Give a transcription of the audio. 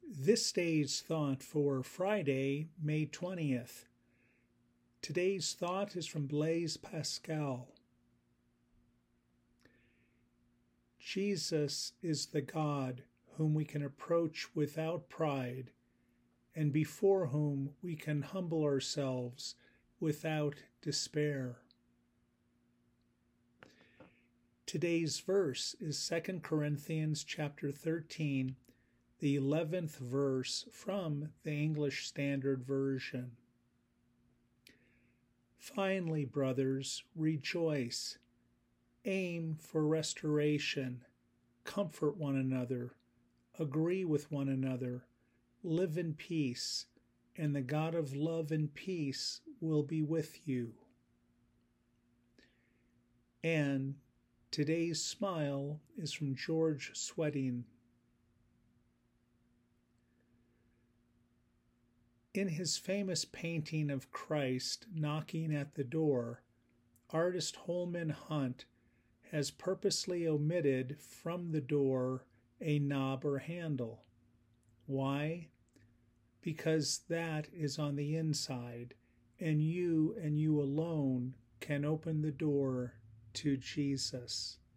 This day's thought for Friday, May 20th. Today's thought is from Blaise Pascal. Jesus is the God whom we can approach without pride, and before whom we can humble ourselves without despair. Today's verse is 2 Corinthians chapter 13, the 11th verse from the English Standard Version. Finally, brothers, rejoice. Aim for restoration. Comfort one another. Agree with one another. Live in peace, and the God of love and peace will be with you. And today's smile is from George Sweating. In his famous painting of Christ knocking at the door, artist Holman Hunt has purposely omitted from the door a knob or handle. Why? Because that is on the inside, and you alone can open the door to Jesus.